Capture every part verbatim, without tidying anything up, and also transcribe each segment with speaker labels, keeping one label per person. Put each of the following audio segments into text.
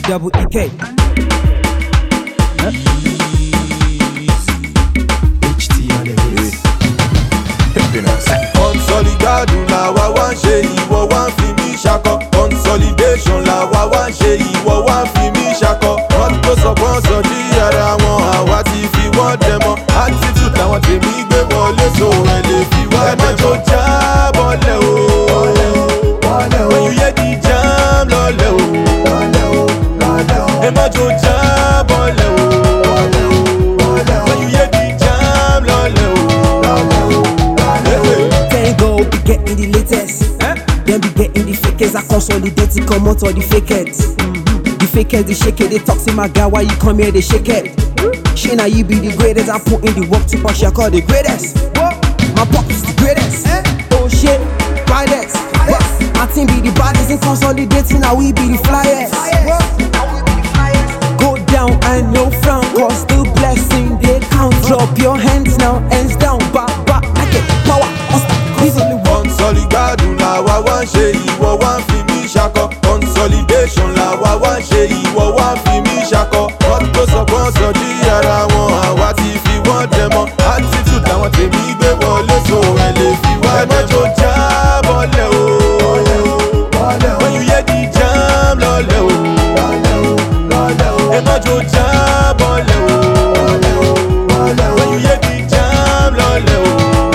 Speaker 1: double E K.
Speaker 2: Consolidado la wa wa ṣe ìwọ wa fi mí ṣakọ. Consolidation la wa wa ṣe ìwọ wa fi mí ṣakọ. Wọ́n tó sọ̀gbọ́n sọ di ara wọn, àwa ti fi wọ́n dẹmọ. Attitude làwọn tèmi gbé wọlé so ẹ lè fi wá dẹmọ. Ẹ má jò já bọ́lẹ̀ o. When you hear the jam lọ́lẹ̀ o. Ẹ má jò já bọ́lẹ̀ o. When you hear the jam lọ́lẹ̀ o.
Speaker 1: Be getting the latest, eh? Then be getting the fakers. I consolidate to come out all the fakers. Mm-hmm. The fakers, they shake it, they talk to my guy. Why you come here, they shake it. Mm-hmm. She now you be the greatest. I put in the work to push, I call the greatest. What? My pop is the greatest. Eh? Oh shit, brightest. What? My team be the baddest. In consolidating, now we be the flyers. What? Go down and no frown, cause the blessing they count. Drop your hands now, hands down, back, back, like it, power.
Speaker 2: Consolidado la wa wa ṣe ìwọ wa fi mí ṣakọ. Consolidation la wa wa ṣe ìwọ wa fi mí ṣakọ. Wọ́n tó sọ̀gbọ́n sọ di ara wọn, àwa ti fi wọ́n dẹmọ. Attitude làwọn tèmi gbé wọlé so ẹ lè fi wá dẹmọ. Ẹ má jò já bọ́lẹ̀ o. When you hear the jam lọ́lẹ̀ o. Ẹ má jò já bọ́lẹ̀ o. When you hear the jam lọ́lẹ̀ o.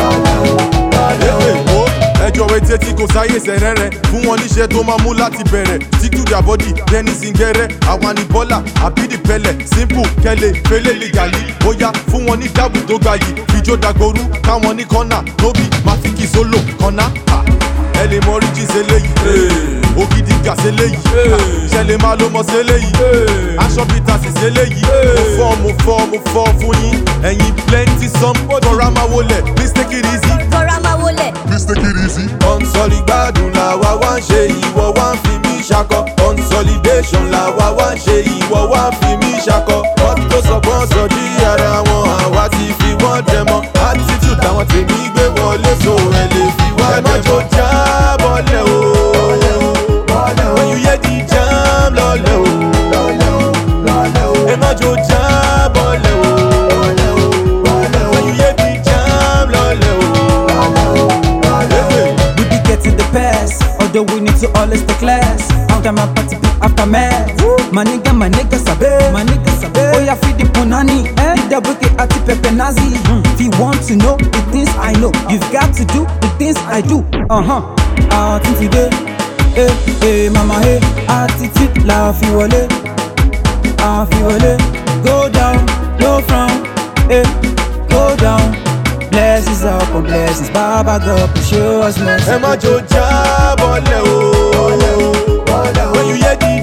Speaker 2: Ẹjọ́ etí tí kò sáyé sẹ̀rẹ̀rẹ̀ fún wọn níṣẹ́ tó máa mú láti bẹ̀rẹ̀. Stick to their body, Denny Singere, àwọn ni bọ́là, àbídì pẹ̀lẹ̀, simple, kẹlẹ̀, fẹlẹ̀ lìgàlì. Bóyá fún wọn ní dábù tó ga yìí, fìjó dàgbòrú, káwọn ní kọ́nà, tóbi, máa fi kì sólò, kọ́nà. Ẹ lè mọ orí jíǹsẹ̀ léyìí, ògidì gàṣẹ́ léyìí, ṣẹlẹ̀ máa ló mọ̀ ṣẹ́ léyìí, aṣọ bíta sì ṣẹ́ léyìí. Mo fọ́, mo fọ́, mo fọ́ fún yín, ẹ̀yin plenty some, tọ́ra máa wọlé, please take it easy.
Speaker 3: Tọ́ra máa wọlé.
Speaker 2: Please take it easy. Consolidado la wa wa ṣe ìwọ wa fi mí ṣakọ. Consolidation la wa wa ṣe ìwọ wa fi mí ṣakọ. Wọ́n tó sọ̀gbọ́n sọ di ara wọn, àwa ti fi wọ́n dẹmọ. Attitude làwọn tèmi gbé wọlé so ẹ lè fi wá dẹmọ. Ẹ má jò já bọ́lẹ̀ o. When you hear the jam lọ́lẹ̀ o. Ẹ má jò já bọ́lẹ̀ o. When you hear the jam lọ́lẹ̀ o.
Speaker 1: Although we need to always stay class. After my party, after mass. My nigga, my nigga sabe, my nigga sabe. Oh yeah, feed the punani, eh? The wicked ati pepe nazi. Mm. If you want to know the things I know, you've got to do the things I do. Uh huh. Ah, today, eh, eh, mama, hey, attitude, la fi wole, ah fi wole. Go down, no frown, eh, go down. Blessings up on blessings, Baba God to show us mercy.
Speaker 2: Ẹ má jò já bọ́lẹ̀ o. When you hear the